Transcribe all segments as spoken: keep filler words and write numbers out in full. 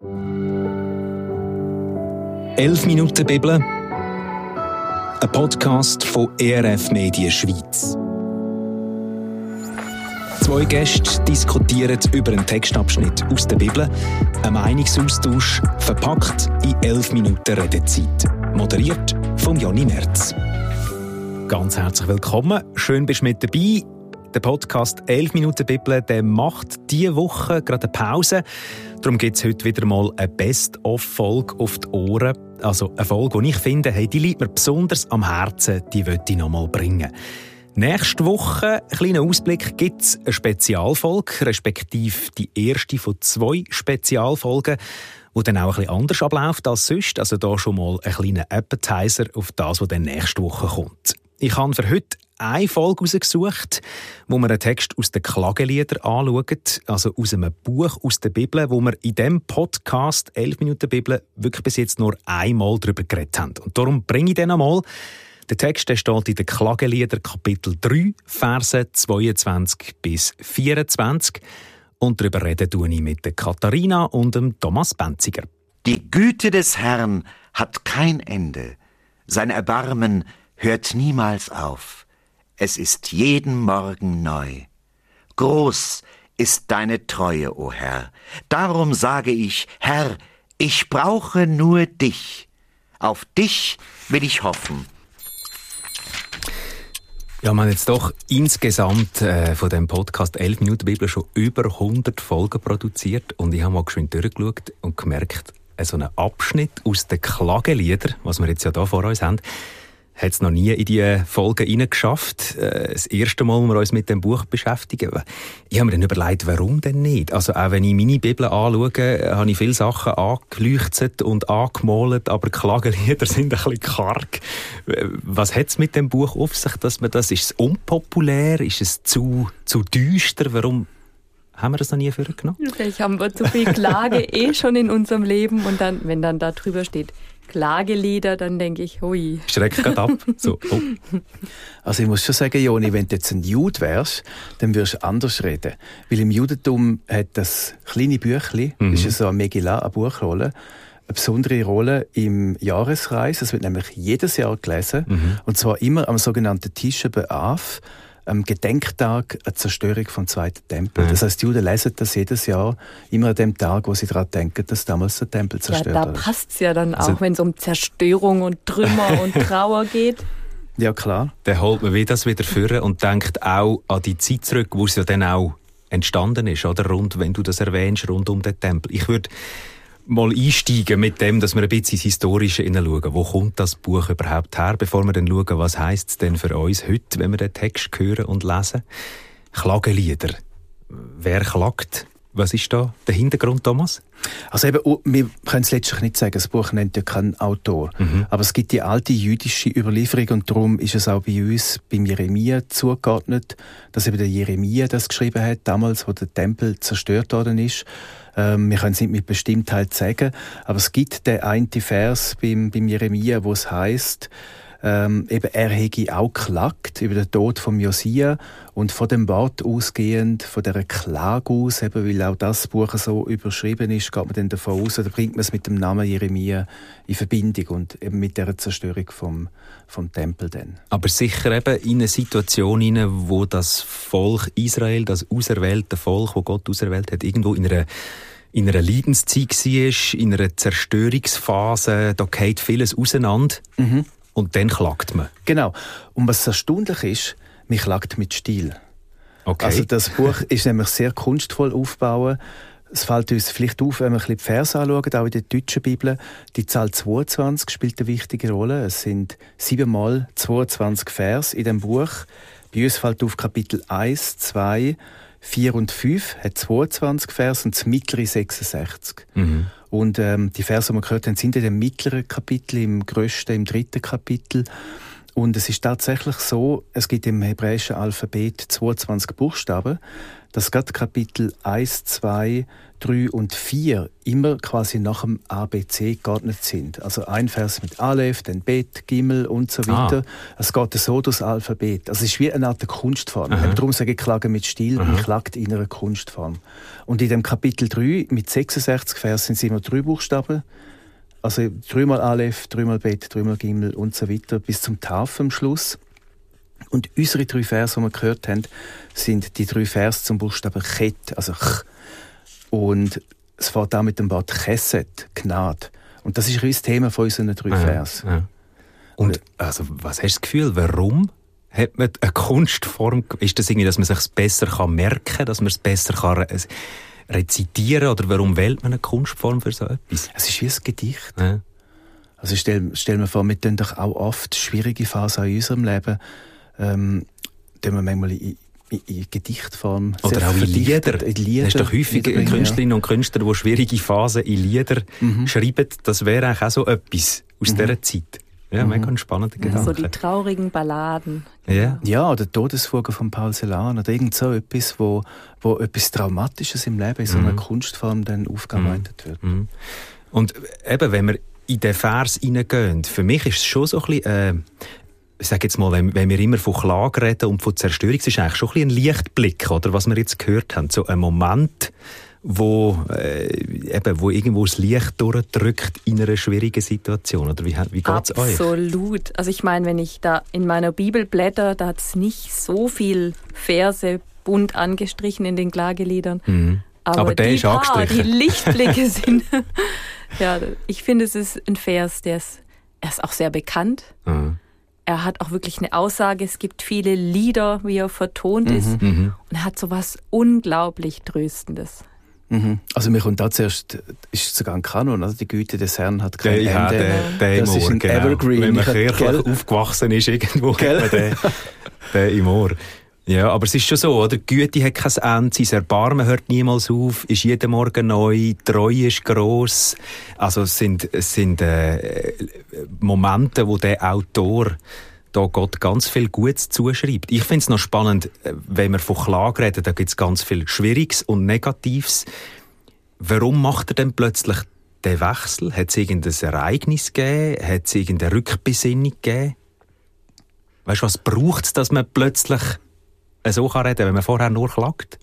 elf Minuten Bibel, ein Podcast von E R F Medien Schweiz. Zwei Gäste diskutieren über einen Textabschnitt aus der Bibel, ein Meinungsaustausch verpackt in elf Minuten Redezeit. Moderiert von Jonny Merz. Ganz herzlich willkommen, schön bist du mit dabei. Der Podcast elf Minuten Bibel, der macht diese Woche gerade eine Pause. Darum gibt es heute wieder mal eine Best-of-Folge auf die Ohren. Also eine Folge, die ich finde, hey, die liegt mir besonders am Herzen, die möchte ich noch mal bringen. Nächste Woche, ein kleiner Ausblick, gibt es eine Spezialfolge, respektive die erste von zwei Spezialfolgen, die dann auch ein bisschen anders abläuft als sonst. Also da schon mal ein kleiner Appetizer auf das, was dann nächste Woche kommt. Ich habe für heute eine Folge herausgesucht, wo wir einen Text aus den Klageliedern anschauen, also aus einem Buch aus der Bibel, wo wir in diesem Podcast elf Minuten Bibel wirklich bis jetzt nur einmal darüber geredet haben. Und darum bringe ich den einmal. Der Text der steht in den Klageliedern Kapitel drei, Verse zweiundzwanzig bis vierundzwanzig. Und darüber reden tue ich mit der Katharina und dem Thomas Benziger. Die Güte des Herrn hat kein Ende. Sein Erbarmen hört niemals auf. Es ist jeden Morgen neu. Groß ist deine Treue, o Herr. Darum sage ich, Herr, ich brauche nur dich. Auf dich will ich hoffen. Ja, wir haben jetzt doch insgesamt äh, von dem Podcast elf Minuten Bibel schon über hundert Folgen produziert. Und ich habe mal geschwind durchgeschaut und gemerkt, äh, so einen Abschnitt aus den Klageliedern, was wir jetzt ja hier vor uns haben, hat es noch nie in diese Folgen hineingeschafft. Das erste Mal, wo wir uns mit dem Buch beschäftigen. Ich habe mir dann überlegt, warum denn nicht? Also auch wenn ich meine Bibel anschaue, habe ich viele Sachen angeleuchtet und angemalt, aber Klagelieder sind ein bisschen karg. Was hat es mit dem Buch auf sich, dass man das, ist es unpopulär, ist es zu, zu düster? Warum haben wir das noch nie vorgenommen? Vielleicht haben wir zu viel Klage eh schon in unserem Leben und dann, wenn dann da drüber steht, Klagelieder, dann denke ich, hui. Schreck gerade ab. So, oh. Also ich muss schon sagen, Joni, wenn du jetzt ein Jude wärst, dann würdest du anders reden. Weil im Judentum hat das kleine Büchlein, mhm. das ist so eine Megillah, eine Buchrolle, eine besondere Rolle im Jahreskreis. Es wird nämlich jedes Jahr gelesen. Mhm. Und zwar immer am sogenannten Tisha B'Av, am Gedenktag der Zerstörung vom Zweiten Tempel. Mhm. Das heisst, die Juden lesen das jedes Jahr, immer an dem Tag, wo sie daran denken, dass damals der Tempel zerstört wurde. Ja, da passt es ja dann auch, also, wenn es um Zerstörung und Trümmer und Trauer geht. Ja, klar. Dann holt man wieder das wieder vor und denkt auch an die Zeit zurück, wo es ja dann auch entstanden ist, oder? Rund, wenn du das erwähnst, rund um den Tempel. Ich würde mal einsteigen mit dem, dass wir ein bisschen ins Historische hineinschauen. Wo kommt das Buch überhaupt her, bevor wir dann schauen, was heisst es denn für uns heute, wenn wir den Text hören und lesen? Klagelieder. Wer klagt? Was ist da der Hintergrund, Thomas? Also eben, wir können es letztlich nicht sagen, das Buch nennt ja keinen Autor. Mhm. Aber es gibt die alte jüdische Überlieferung und darum ist es auch bei uns, beim Jeremia, zugeordnet, dass eben der Jeremia das geschrieben hat, damals, wo der Tempel zerstört worden ist. Ähm, wir können es nicht mit Bestimmtheit sagen, aber es gibt den einen Vers beim, beim Jeremia, wo es heisst, ähm, eben er hätte auch geklagt über den Tod von Josia und von dem Wort ausgehend, von dieser Klage aus, eben weil auch das Buch so überschrieben ist, geht man dann davon aus, oder bringt man es mit dem Namen Jeremia in Verbindung und eben mit dieser Zerstörung vom, vom Tempel dann. Aber sicher eben in eine Situation hinein, wo das Volk Israel, das auserwählte Volk, das Gott auserwählt hat, irgendwo in einer in einer Leidenszeit war, in einer Zerstörungsphase, da geht vieles auseinander. Mhm. Und dann klagt man. Genau. Und was erstaunlich ist, man klagt mit Stil. Okay. Also das Buch ist nämlich sehr kunstvoll aufgebaut. Es fällt uns vielleicht auf, wenn wir ein bisschen die Verse anschauen, auch in der deutschen Bibel. Die Zahl zweiundzwanzig spielt eine wichtige Rolle. Es sind siebenmal zweiundzwanzig Verse in dem Buch. Bei uns fällt auf Kapitel eins, zwei, vier und fünf hat zweiundzwanzig Verse und das mittlere sechsundsechzig. Mhm. Und ähm, die Verse, die wir gehört haben, sind in dem mittleren Kapitel, im grössten, im dritten Kapitel. Und es ist tatsächlich so, es gibt im hebräischen Alphabet zweiundzwanzig Buchstaben. dass gerade Kapitel eins, zwei, drei und vier immer quasi nach dem A B C geordnet sind. Also ein Vers mit Aleph, dann Bet, Gimel und so weiter. Ah. Es geht so durchs Alphabet. Also es ist wie eine Art Kunstform. Darum sage ich Klagen mit Stil, Aha. und klagt in einer Kunstform. Und in dem Kapitel drei mit sechsundsechzig Versen sind immer drei Buchstaben. Also dreimal Aleph, dreimal Bet, dreimal Gimel und so weiter bis zum Taf am Schluss. Und unsere drei Verse, die wir gehört haben, sind die drei Verse zum Buchstaben Chet, also Ch. Und es fährt auch mit dem Wort Chesed, Gnade. Und das ist das Thema von unseren drei ja, Versen. Ja. Und also, was hast du das Gefühl, warum hat man eine Kunstform? Ist das irgendwie, dass man sich es besser merken kann, dass man es besser kann rezitieren, oder warum wählt man eine Kunstform für so etwas? Es ist wie ein Gedicht. Ja. Also stell, stell mir vor, wir tun doch auch oft schwierige Phasen in unserem Leben, ähm, tun wir manchmal in, in, in Gedichtform. Oder auch in Lieder. in Lieder. Es ist doch häufig Künstlerinnen ja. und Künstler, die schwierige Phasen in Lieder mhm. schreiben. Das wäre eigentlich auch so etwas aus mhm. dieser Zeit. Ja, mhm. mega ein spannender Gedanke. So die traurigen Balladen. Ja, ja, oder Todesfuge von Paul Celan oder irgend so etwas, wo, wo etwas Dramatisches im Leben in so einer mhm. Kunstform dann aufgearbeitet mhm. wird. Mhm. Und eben, wenn wir in den Vers hineingehen, für mich ist es schon so ein bisschen, äh, ich sage jetzt mal, wenn, wenn wir immer von Klage reden und von Zerstörung, es ist eigentlich schon ein, bisschen ein Lichtblick, oder, was wir jetzt gehört haben. So ein Moment, wo, äh, eben, wo irgendwo das Licht durchdrückt in einer schwierigen Situation. Oder wie, wie geht es euch? Absolut. Also ich meine, wenn ich da in meiner Bibel blätter, da hat es nicht so viel Verse bunt angestrichen in den Klageliedern. Mhm. Aber, Aber der die ist paar, angestrichen. Die Lichtblicke sind... Ja, ich finde, es ist ein Vers, der ist, er ist auch sehr bekannt. Mhm. Er hat auch wirklich eine Aussage. Es gibt viele Lieder, wie er vertont mhm. ist. Mhm. Und er hat so was unglaublich Tröstendes. Mhm. Also mir kommt da zuerst, ist sogar ein Kanon, also die Güte des Herrn hat kein der, Ende. Ja, der, der das im ist Ohr, ein genau. Evergreen. Wenn man ich kirchlich hab, aufgewachsen ist, irgendwo hat man den, den im Ohr. Ja, aber es ist schon so, oder? Die Güte hat kein Ende, sein Erbarmen hört niemals auf, ist jeden Morgen neu, die Treue ist gross. Also es sind, es sind äh, Momente, wo der Autor da Gott ganz viel Gutes zuschreibt. Ich finde es noch spannend, wenn wir von Klage reden, da gibt es ganz viel Schwieriges und Negatives. Warum macht er denn plötzlich den Wechsel? Hat es irgendein Ereignis gegeben? Hat es irgendeine Rückbesinnung gegeben? Weißt du, was braucht es, dass man plötzlich so kann reden, wenn man vorher nur klagt?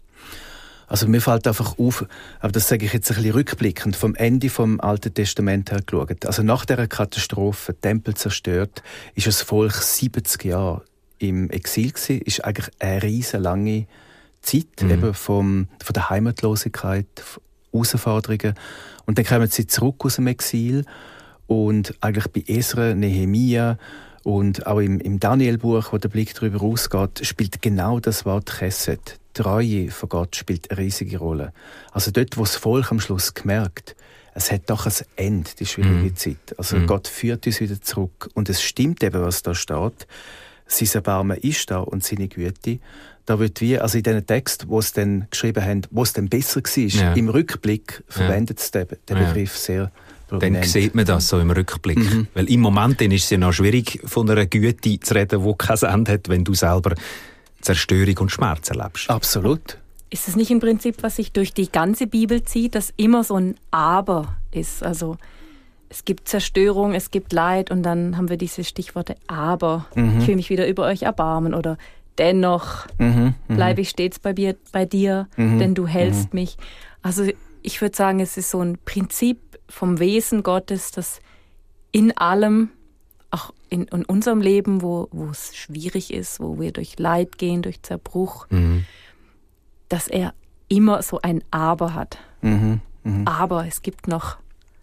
Also mir fällt einfach auf, aber das sage ich jetzt ein bisschen rückblickend, vom Ende vom Alten Testament her geschaut. Also nach dieser Katastrophe, Tempel zerstört, ist das Volk siebzig Jahre im Exil gewesen. Ist eigentlich eine riesen lange Zeit, mhm. eben vom, von der Heimatlosigkeit, Herausforderungen. Und dann kommen sie zurück aus dem Exil und eigentlich bei Esra, Nehemia und auch im, im Daniel-Buch, wo der Blick darüber ausgeht, spielt genau das Wort Chesed. Die Treue von Gott spielt eine riesige Rolle. Also dort, wo das Volk am Schluss gemerkt, es hat doch ein Ende, die schwierige mm. Zeit. Also mm. Gott führt uns wieder zurück. Und es stimmt eben, was da steht. Sein Erbarmen ist da und seine Güte. Da wird wie, also in diesen Text, wo es dann geschrieben haben, wo es dann besser war, ja. im Rückblick verwendet es den, den Begriff ja. sehr prominent. Dann sieht man das so im Rückblick. Mhm. Weil im Moment ist es ja noch schwierig, von einer Güte zu reden, die kein Ende hat, wenn du selber Zerstörung und Schmerz erlebst. Absolut. Ist es nicht im Prinzip, was sich durch die ganze Bibel zieht, dass immer so ein Aber ist? Also es gibt Zerstörung, es gibt Leid und dann haben wir diese Stichworte Aber. Mhm. Ich will mich wieder über euch erbarmen oder dennoch mhm, bleibe ich stets bei, mir, bei dir, mhm, denn du hältst mhm. mich. Also ich würde sagen, es ist so ein Prinzip vom Wesen Gottes, das in allem, auch in, in unserem Leben, wo, wo es schwierig ist, wo wir durch Leid gehen, durch Zerbruch, mhm. dass er immer so ein Aber hat. Mhm, mh. Aber es gibt noch,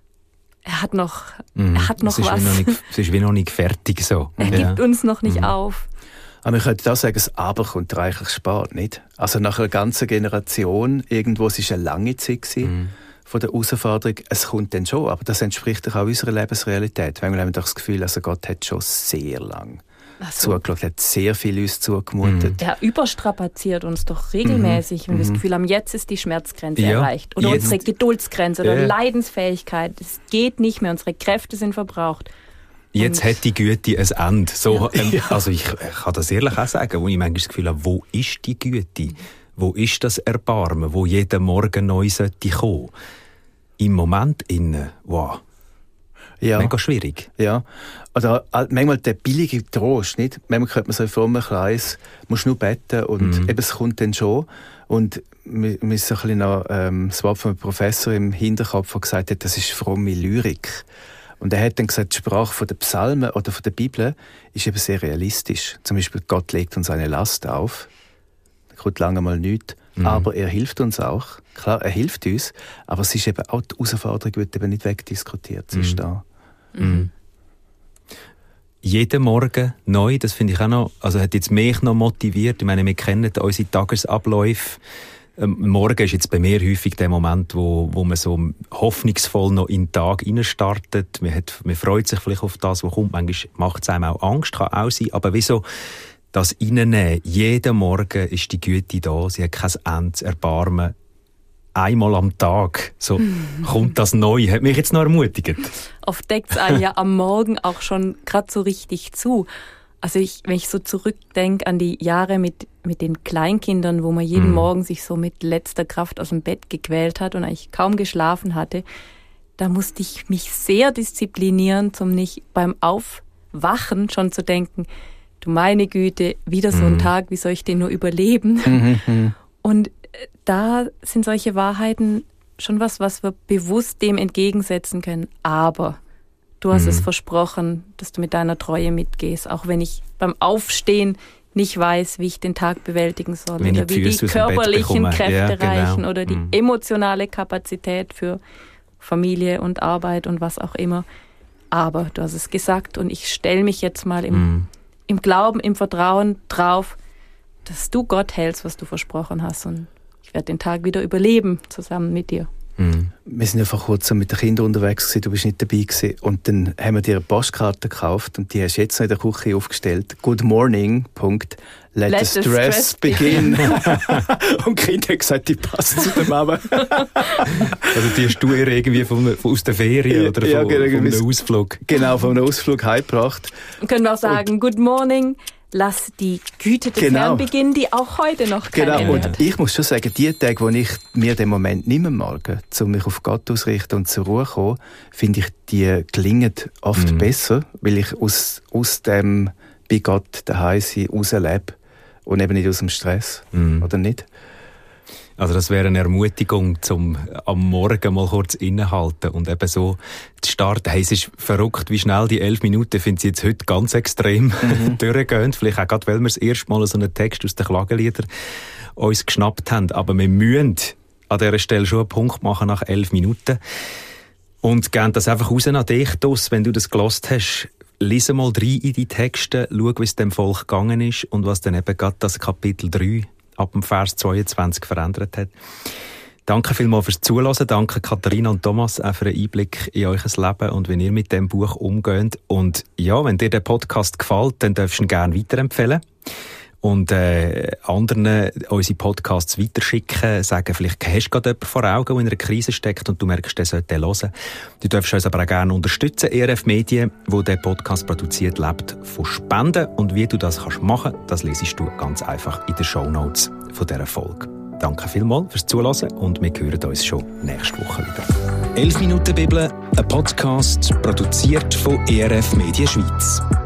er hat noch, mhm. er hat noch es was. Ist noch nicht, es ist wie noch nicht fertig so. Er ja. gibt uns noch nicht mhm. auf. Aber ich könnte auch sagen, das Aber kommt reichlich spät, nicht? Also nach einer ganzen Generation, irgendwo, es war eine lange Zeit gewesen, mm. von der Herausforderung, es kommt dann schon, aber das entspricht doch auch unserer Lebensrealität. Weil wir haben doch das Gefühl, also Gott hat schon sehr lang so. zugeschaut, hat sehr viel uns zugemutet. Mm. Er überstrapaziert uns doch regelmäßig, mm. wenn wir mm. das Gefühl haben, jetzt ist die Schmerzgrenze ja. erreicht. Oder jetzt. unsere Geduldsgrenze oder ja. Leidensfähigkeit. Es geht nicht mehr, unsere Kräfte sind verbraucht. Jetzt hat die Güte ein Ende. So, ähm, also ich, ich kann das ehrlich auch sagen, wo ich manchmal das Gefühl habe, wo ist die Güte? Wo ist das Erbarmen, wo jeden Morgen neu sollte kommen? Im Moment innen, wow. Ja. Mega schwierig. Ja. Oder manchmal der billige Trost, nicht? Manchmal könnte man so in frommen Kreis, musst nur beten und mm. eben, es kommt dann schon. Und mir ist so ein bisschen noch ähm, das Wort von einem Professor im Hinterkopf, der gesagt hat, das ist fromme Lyrik. Und er hat dann gesagt, die Sprache von den Psalmen oder von der Bibel ist eben sehr realistisch. Zum Beispiel, Gott legt uns eine Last auf. Da kommt lange mal nichts. Mhm. Aber er hilft uns auch. Klar, er hilft uns. Aber es ist eben auch die Herausforderung, wird eben nicht wegdiskutiert. Sie mhm. ist da. Mhm. Jeden Morgen neu, das finde ich auch noch, also hat jetzt mich noch motiviert. Ich meine, wir kennen unsere Tagesabläufe. Ähm, morgen ist jetzt bei mir häufig der Moment, wo, wo man so hoffnungsvoll noch in den Tag reinstartet. Man, hat, man freut sich vielleicht auf das, was kommt. Manchmal macht es einem auch Angst, kann auch sein. Aber wieso das reinnehmen? Jeden Morgen ist die Güte da. Sie hat kein Ende zu erbarmen. Einmal am Tag, so kommt das neu. Hat mich jetzt noch ermutigt. Oft deckt es einem ja am Morgen auch schon gerade so richtig zu. Also ich, wenn ich so zurückdenke an die Jahre mit, mit den Kleinkindern, wo man jeden mm. Morgen sich so mit letzter Kraft aus dem Bett gequält hat und eigentlich kaum geschlafen hatte, da musste ich mich sehr disziplinieren, um nicht beim Aufwachen schon zu denken, du meine Güte, wieder so ein mm. Tag, wie soll ich den nur überleben? Mm-hmm. Und da sind solche Wahrheiten schon was, was wir bewusst dem entgegensetzen können. Aber du hast mhm. es versprochen, dass du mit deiner Treue mitgehst, auch wenn ich beim Aufstehen nicht weiß, wie ich den Tag bewältigen soll wenn oder wie die körperlichen Kräfte ja, genau. reichen oder die mhm. emotionale Kapazität für Familie und Arbeit und was auch immer. Aber du hast es gesagt und ich stelle mich jetzt mal im, mhm. im Glauben, im Vertrauen drauf, dass du Gott hältst, was du versprochen hast und ich werde den Tag wieder überleben, zusammen mit dir. Mhm. Wir sind ja vor kurzem mit den Kindern unterwegs gewesen, du bist nicht dabei gewesen. Und dann haben wir dir eine Postkarte gekauft und die hast du jetzt noch in der Küche aufgestellt. Good morning, Punkt. Let, Let the, the stress, stress begin. Und die Kinder haben gesagt, die passt zu der Mama. Also die hast du ihr irgendwie von, von, aus der Ferien oder ja, von, genau, von einem Ausflug? Genau, von einem Ausflug heimgebracht. Können wir auch sagen, und good morning. Lass die Güte des genau. Herrn beginnen, die auch heute noch kein Genau, Ende und hat. ich muss schon sagen, die Tage, wo ich mir den Moment nicht mehr mag, um mich auf Gott ausrichten und zur Ruhe zu kommen, finde ich, die gelingen oft mhm. besser, weil ich aus, aus dem bei Gott daheim sein rauslebe und eben nicht aus dem Stress, mhm. oder nicht? Also das wäre eine Ermutigung, zum am Morgen mal kurz innehalten und eben so zu starten. Hey, es ist verrückt, wie schnell die elf Minuten, finde ich jetzt heute ganz extrem mhm. durchgehen. Vielleicht auch gerade, weil wir das erste Mal so einen Text aus den Klageliedern uns geschnappt haben. Aber wir müssen an dieser Stelle schon einen Punkt machen nach elf Minuten. Und geben das einfach raus an dich, Dos, wenn du das gehört hast. Lies mal rein in die Texte, schau, wie es dem Volk gegangen ist und was dann eben gerade das Kapitel drei ab dem Vers zweiundzwanzig verändert hat. Danke vielmals fürs Zuhören. Danke Katharina und Thomas auch für einen Einblick in euer Leben und wie ihr mit dem Buch umgeht. Und ja, wenn dir der Podcast gefällt, dann darfst du ihn gerne weiterempfehlen. Und äh, anderen unsere Podcasts weiterschicken, sagen, vielleicht hast du gerade jemanden vor Augen, der in einer Krise steckt und du merkst, der sollte den hören. Du darfst uns aber auch gerne unterstützen. E R F Medien, wo der Podcast produziert, lebt von Spenden. Und wie du das kannst machen, das lesest du ganz einfach in den Shownotes von dieser Folge. Danke vielmals fürs Zuhören und wir hören uns schon nächste Woche wieder. elf Minuten Bibel, ein Podcast, produziert von E R F Medien Schweiz.